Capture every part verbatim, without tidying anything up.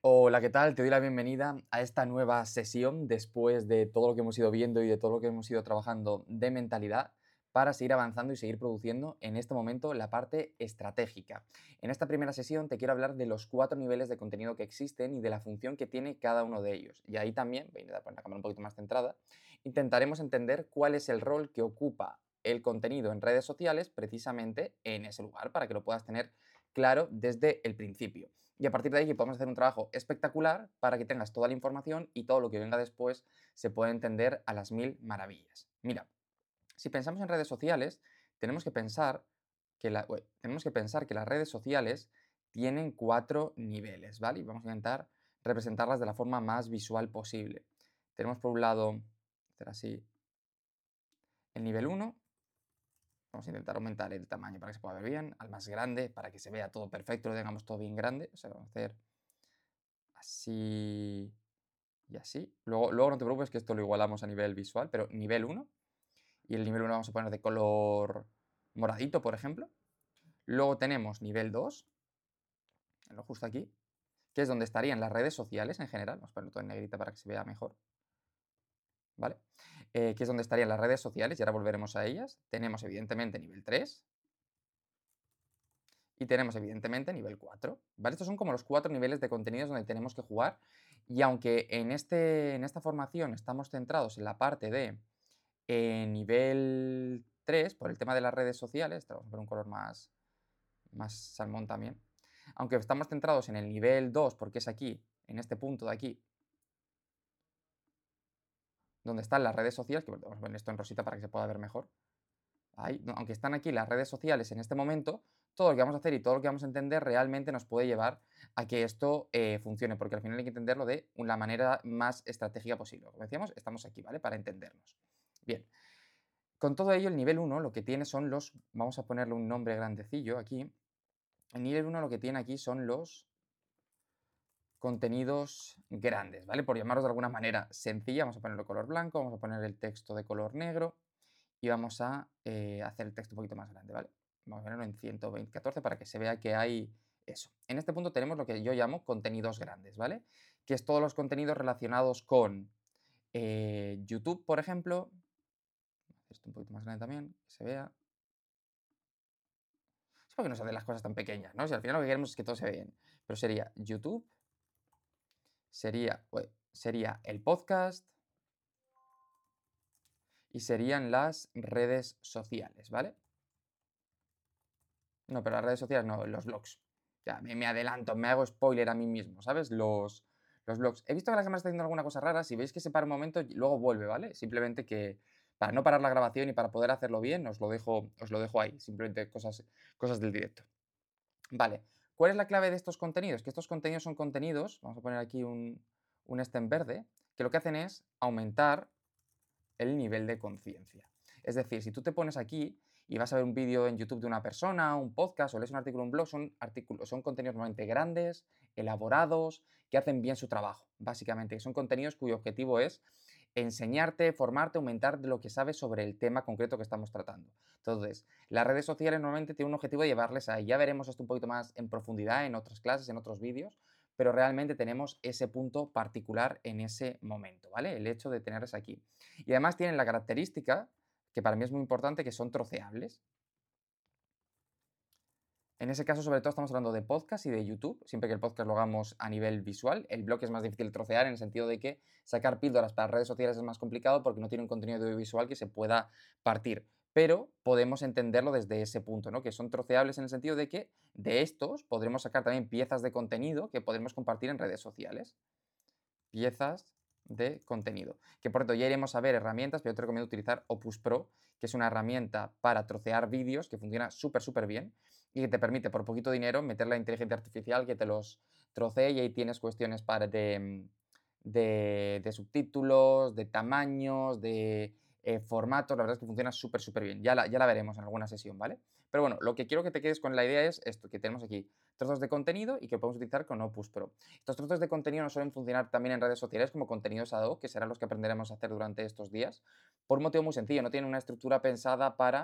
Hola, ¿qué tal? Te doy la bienvenida a esta nueva sesión después de todo lo que hemos ido viendo y de todo lo que hemos ido trabajando de mentalidad para seguir avanzando y seguir produciendo en este momento la parte estratégica. En esta primera sesión te quiero hablar de los cuatro niveles de contenido que existen y de la función que tiene cada uno de ellos. Y ahí también, voy a intentar poner la cámara un poquito más centrada, intentaremos entender cuál es el rol que ocupa el contenido en redes sociales precisamente en ese lugar para que lo puedas tener claro desde el principio. Y a partir de ahí que podemos hacer un trabajo espectacular para que tengas toda la información y todo lo que venga después se pueda entender a las mil maravillas. Mira, si pensamos en redes sociales, tenemos que pensar que, la- ué, tenemos que pensar que las redes sociales tienen cuatro niveles, ¿vale? Y vamos a intentar representarlas de la forma más visual posible. Tenemos por un lado, hacer así, el nivel uno. Vamos a intentar aumentar el tamaño para que se pueda ver bien, al más grande, para que se vea todo perfecto, lo tengamos todo bien grande. O sea, vamos a hacer así y así. Luego, luego no te preocupes que esto lo igualamos a nivel visual, pero nivel uno. Y el nivel uno vamos a poner de color moradito, por ejemplo. Luego tenemos nivel dos, lo justo aquí, que es donde estarían las redes sociales en general. Vamos a ponerlo todo en negrita para que se vea mejor, ¿vale? Eh, que es donde estarían las redes sociales y ahora volveremos a ellas. Tenemos evidentemente nivel tres y tenemos evidentemente nivel cuatro, ¿vale? Estos son como los cuatro niveles de contenidos donde tenemos que jugar y aunque en, este, en esta formación estamos centrados en la parte de eh, nivel tres, por el tema de las redes sociales, esto vamos a poner un color más, más salmón también, aunque estamos centrados en el nivel dos porque es aquí, en este punto de aquí, donde están las redes sociales, que vamos a poner esto en rosita para que se pueda ver mejor. Ahí, no, aunque están aquí las redes sociales en este momento, todo lo que vamos a hacer y todo lo que vamos a entender realmente nos puede llevar a que esto eh, funcione, porque al final hay que entenderlo de la manera más estratégica posible. Como decíamos, estamos aquí, ¿vale? Para entendernos. Bien, con todo ello, el nivel uno lo que tiene son los, vamos a ponerle un nombre grandecillo aquí. El nivel uno lo que tiene aquí son los contenidos grandes, ¿vale? Por llamarlos de alguna manera sencilla, vamos a ponerlo de color blanco, vamos a poner el texto de color negro y vamos a eh, hacer el texto un poquito más grande, ¿vale? Vamos a ponerlo en ciento veinte catorce para que se vea que hay eso. En este punto tenemos lo que yo llamo contenidos grandes, ¿vale? Que es todos los contenidos relacionados con eh, YouTube, por ejemplo. Esto un poquito más grande también, que se vea. Es porque no se hacen las cosas tan pequeñas, ¿no? Si al final lo que queremos es que todo se vea bien. Pero sería YouTube, sería, ue, sería el podcast y serían las redes sociales, ¿vale? No, pero las redes sociales no, los blogs. Ya, me, me adelanto, me hago spoiler a mí mismo, ¿sabes? Los, los blogs. He visto que la cámara está haciendo alguna cosa rara. Si veis que se para un momento, y luego vuelve, ¿vale? Simplemente que para no parar la grabación y para poder hacerlo bien, os lo dejo, os lo dejo ahí. Simplemente cosas, cosas del directo. Vale. ¿Cuál es la clave de estos contenidos? Que estos contenidos son contenidos, vamos a poner aquí un, un este en verde, que lo que hacen es aumentar el nivel de conciencia. Es decir, si tú te pones aquí y vas a ver un vídeo en YouTube de una persona, un podcast o lees un artículo en un blog, son, artículos, son contenidos normalmente grandes, elaborados, que hacen bien su trabajo, básicamente. Son contenidos cuyo objetivo es enseñarte, formarte, aumentar de lo que sabes sobre el tema concreto que estamos tratando. Entonces, las redes sociales normalmente tienen un objetivo de llevarles ahí. Ya veremos esto un poquito más en profundidad en otras clases, en otros vídeos, pero realmente tenemos ese punto particular en ese momento, ¿vale? El hecho de tenerles aquí. Y además tienen la característica, que para mí es muy importante, que son troceables. En ese caso, sobre todo, estamos hablando de podcast y de YouTube, siempre que el podcast lo hagamos a nivel visual. El blog es más difícil de trocear en el sentido de que sacar píldoras para redes sociales es más complicado porque no tiene un contenido audiovisual que se pueda partir. Pero podemos entenderlo desde ese punto, ¿no? Que son troceables en el sentido de que de estos podremos sacar también piezas de contenido que podremos compartir en redes sociales. Piezas de contenido. Que por cierto, ya iremos a ver herramientas, pero yo te recomiendo utilizar Opus Pro, que es una herramienta para trocear vídeos que funciona súper, súper bien y que te permite por poquito dinero meter la inteligencia artificial que te los trocee y ahí tienes cuestiones para de, de, de subtítulos, de tamaños, de eh, formatos. La verdad es que funciona súper, súper bien. Ya la, ya la veremos en alguna sesión, ¿vale? Pero bueno, lo que quiero que te quedes con la idea es esto, que tenemos aquí trozos de contenido y que podemos utilizar con Opus Pro. Estos trozos de contenido no suelen funcionar también en redes sociales como contenidos ad hoc, que serán los que aprenderemos a hacer durante estos días, por un motivo muy sencillo, no tienen una estructura pensada para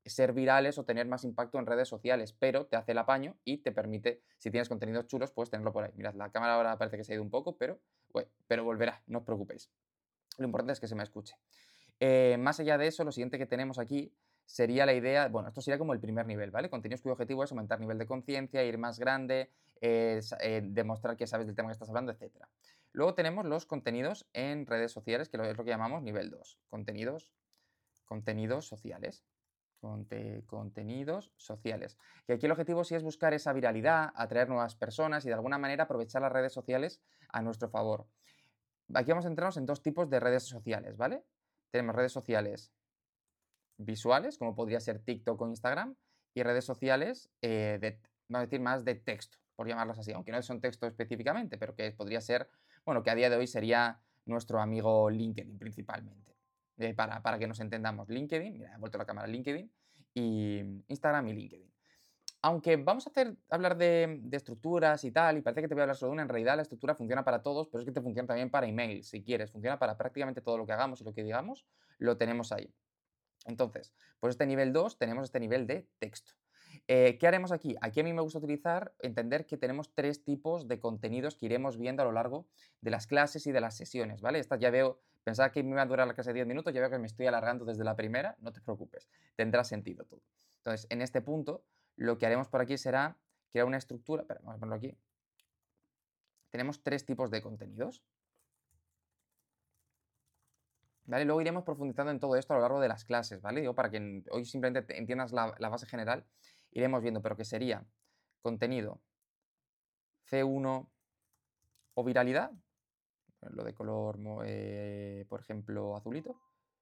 ser virales o tener más impacto en redes sociales, pero te hace el apaño y te permite, si tienes contenidos chulos, puedes tenerlo por ahí. Mirad, la cámara ahora parece que se ha ido un poco, pero, bue- pero volverá, no os preocupéis. Lo importante es que se me escuche. Eh, más allá de eso, lo siguiente que tenemos aquí sería la idea, bueno, esto sería como el primer nivel, ¿vale? Contenidos cuyo objetivo es aumentar nivel de conciencia, ir más grande, eh, sa- eh, demostrar que sabes del tema que estás hablando, etcétera. Luego tenemos los contenidos en redes sociales, que lo- es lo que llamamos nivel dos. Contenidos, contenidos sociales. Conte- contenidos sociales. Y aquí el objetivo sí es buscar esa viralidad, atraer nuevas personas y de alguna manera aprovechar las redes sociales a nuestro favor. Aquí vamos a centrarnos en dos tipos de redes sociales, ¿vale? Tenemos redes sociales visuales, como podría ser TikTok o Instagram, y redes sociales eh, de, vamos a decir, más de texto, por llamarlas así, aunque no son texto específicamente, pero que podría ser, bueno, que a día de hoy sería nuestro amigo LinkedIn principalmente. Eh, para, para que nos entendamos, LinkedIn, mira, he vuelto la cámara, LinkedIn, y Instagram y LinkedIn. Aunque vamos a hacer, hablar de, de estructuras y tal, y parece que te voy a hablar solo de una, en realidad la estructura funciona para todos, pero es que te funciona también para email, si quieres, funciona para prácticamente todo lo que hagamos y lo que digamos, lo tenemos ahí. Entonces, pues este nivel dos tenemos este nivel de texto. Eh, ¿Qué haremos aquí? Aquí a mí me gusta utilizar, entender que tenemos tres tipos de contenidos que iremos viendo a lo largo de las clases y de las sesiones, ¿vale? Esta ya veo, pensaba que me iba a durar la clase de diez minutos, ya veo que me estoy alargando desde la primera, no te preocupes, tendrá sentido todo. Entonces, en este punto, lo que haremos por aquí será crear una estructura, espera, vamos a ponerlo aquí. Tenemos tres tipos de contenidos. ¿Vale? Luego iremos profundizando en todo esto a lo largo de las clases, ¿vale? Digo, para que en- hoy simplemente te- entiendas la, la base general, iremos viendo, pero que sería contenido C uno o viralidad, lo de color, mo- eh, por ejemplo, azulito.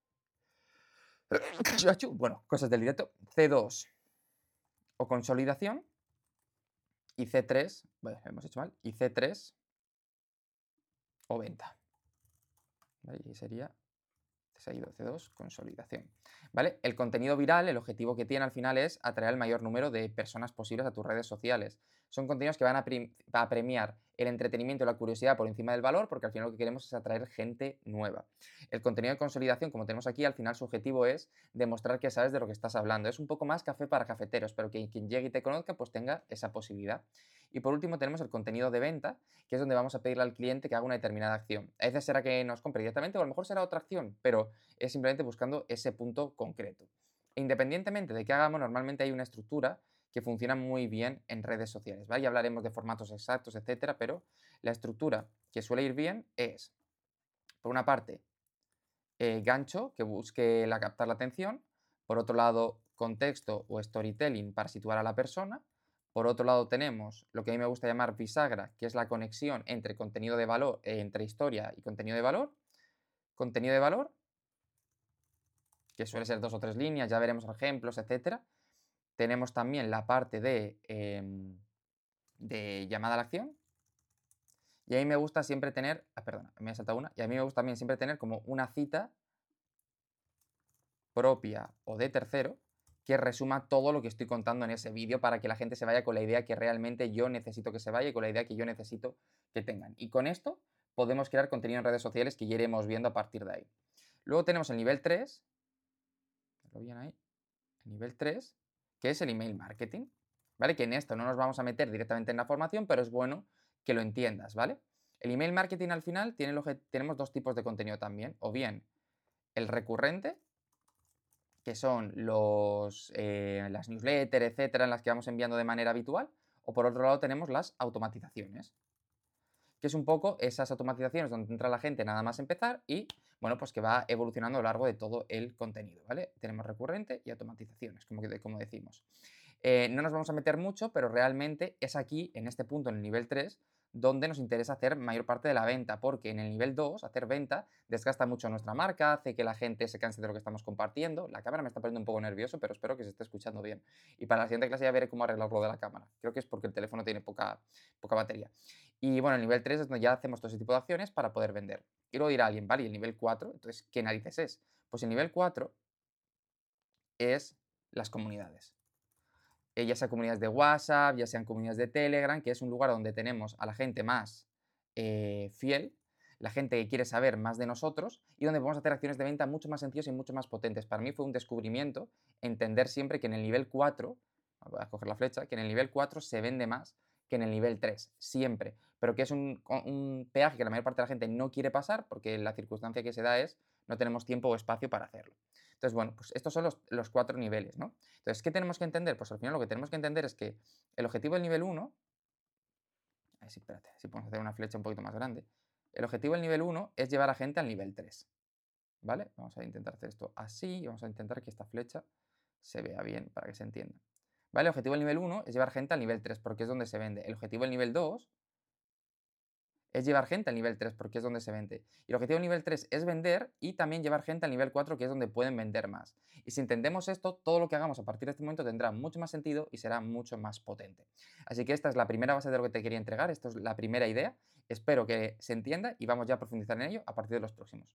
Chachu, bueno, cosas del directo. C dos o consolidación y C tres, bueno, hemos hecho mal, y C tres o venta. ¿Vale? Y sería se ha ido C dos, consolidación. ¿Vale? El contenido viral, el objetivo que tiene al final es atraer el mayor número de personas posibles a tus redes sociales. Son contenidos que van a, prim- a premiar el entretenimiento y la curiosidad por encima del valor, porque al final lo que queremos es atraer gente nueva. El contenido de consolidación, como tenemos aquí, al final su objetivo es demostrar que sabes de lo que estás hablando. Es un poco más café para cafeteros, pero que quien llegue y te conozca, pues tenga esa posibilidad. Y por último tenemos el contenido de venta, que es donde vamos a pedirle al cliente que haga una determinada acción. A veces será que nos compre directamente o a lo mejor será otra acción, pero es simplemente buscando ese punto concreto. Independientemente de qué hagamos, normalmente hay una estructura que funciona muy bien en redes sociales, ¿vale? Ya hablaremos de formatos exactos, etcétera, pero la estructura que suele ir bien es, por una parte, eh, gancho, que busque la, captar la atención; por otro lado, contexto o storytelling para situar a la persona; por otro lado, tenemos lo que a mí me gusta llamar bisagra, que es la conexión entre contenido de valor, eh, entre historia y contenido de valor; contenido de valor, que suele ser dos o tres líneas, ya veremos ejemplos, etcétera. Tenemos también la parte de, em, de llamada a la acción. Y a mí me gusta siempre tener, ah, perdona, me he saltado una, y a mí me gusta también siempre tener como una cita propia o de tercero que resuma todo lo que estoy contando en ese vídeo para que la gente se vaya con la idea que realmente yo necesito que se vaya y con la idea que yo necesito que tengan. Y con esto podemos crear contenido en redes sociales que ya iremos viendo a partir de ahí. Luego tenemos el nivel tres, ¿lo bien ahí? El nivel tres, que es el email marketing, ¿vale? Que en esto no nos vamos a meter directamente en la formación, pero es bueno que lo entiendas, ¿vale? El email marketing al final tiene el obje- tenemos dos tipos de contenido también, o bien el recurrente, que son los, eh, las newsletters, etcétera, en las que vamos enviando de manera habitual, o por otro lado tenemos las automatizaciones, que es un poco esas automatizaciones donde entra la gente nada más empezar y, bueno, pues que va evolucionando a lo largo de todo el contenido, ¿vale? Tenemos recurrente y automatizaciones, como, que- como decimos. Eh, no nos vamos a meter mucho, pero realmente es aquí, en este punto, en el nivel tres, donde nos interesa hacer mayor parte de la venta, porque en el nivel dos, hacer venta, desgasta mucho nuestra marca, hace que la gente se canse de lo que estamos compartiendo. La cámara me está poniendo un poco nervioso, pero espero que se esté escuchando bien. Y para la siguiente clase ya veré cómo arreglarlo de la cámara. Creo que es porque el teléfono tiene poca, poca batería. Y bueno, el nivel tres es donde ya hacemos todo ese tipo de acciones para poder vender. Y luego dirá alguien, vale, ¿y el nivel cuatro? Entonces, ¿qué narices es? Pues el nivel cuatro es las comunidades. Eh, ya sea comunidades de WhatsApp, ya sean comunidades de Telegram, que es un lugar donde tenemos a la gente más eh, fiel, la gente que quiere saber más de nosotros y donde podemos hacer acciones de venta mucho más sencillas y mucho más potentes. Para mí fue un descubrimiento entender siempre que en el nivel cuatro, voy a coger la flecha, que en el nivel cuatro se vende más que en el nivel tres, siempre. Pero que es un, un peaje que la mayor parte de la gente no quiere pasar porque la circunstancia que se da es no tenemos tiempo o espacio para hacerlo. Entonces, bueno, pues estos son los, los cuatro niveles, ¿no? Entonces, ¿qué tenemos que entender? Pues al final lo que tenemos que entender es que el objetivo del nivel uno, a ver si, espérate, si podemos hacer una flecha un poquito más grande. El objetivo del nivel uno es llevar a gente al nivel tres, ¿vale? Vamos a intentar hacer esto así y vamos a intentar que esta flecha se vea bien para que se entienda. ¿Vale? El objetivo del nivel uno es llevar gente al nivel tres porque es donde se vende. El objetivo del nivel dos es llevar gente al nivel tres porque es donde se vende. Y el objetivo del nivel tres es vender y también llevar gente al nivel cuatro que es donde pueden vender más. Y si entendemos esto, todo lo que hagamos a partir de este momento tendrá mucho más sentido y será mucho más potente. Así que esta es la primera base de lo que te quería entregar, esto es la primera idea. Espero que se entienda y vamos ya a profundizar en ello a partir de los próximos.